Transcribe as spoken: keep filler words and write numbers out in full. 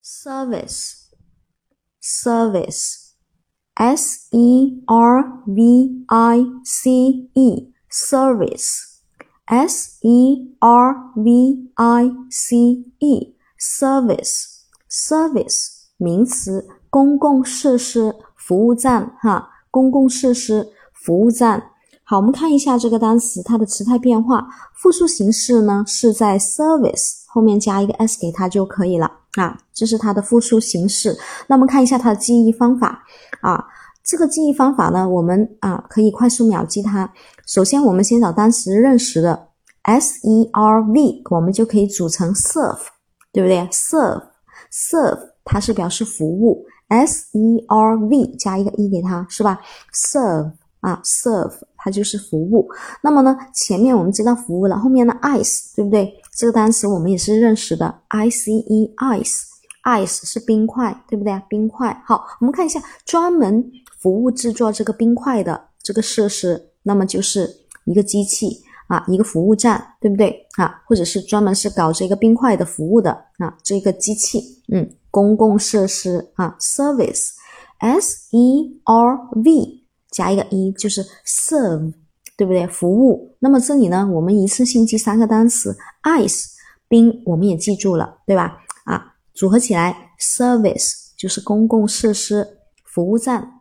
service service S E R V I C E service S E R V I C E service service 名词，公共设施服务站哈，公共设施服务站。好，我们看一下这个单词它的词态变化，复数形式呢是在 service 后面加一个 s 给它就可以了啊，这是它的复数形式。那我们看一下它的记忆方法啊，这个记忆方法呢，我们啊可以快速秒记它。首先我们先找单词认识的 S E R V， 我们就可以组成 serve， 对不对？ serve serve 它是表示服务， S E R V 加一个 e 给它是吧？ serve 啊 serve 它就是服务。那么呢，前面我们知道服务了，后面的 ice 对不对？这个单词我们也是认识的 I C E ice ice 是冰块，对不对？冰块。好，我们看一下专门服务制作这个冰块的这个设施，那么就是一个机器啊，一个服务站，对不对啊？或者是专门是搞这个冰块的服务的啊，这个机器，嗯，公共设施啊 ，service S E R V 加一个 e 就是 serve， 对不对？服务。那么这里呢，我们一次性记三个单词 ，ice 冰我们也记住了，对吧？啊，组合起来 service 就是公共设施服务站。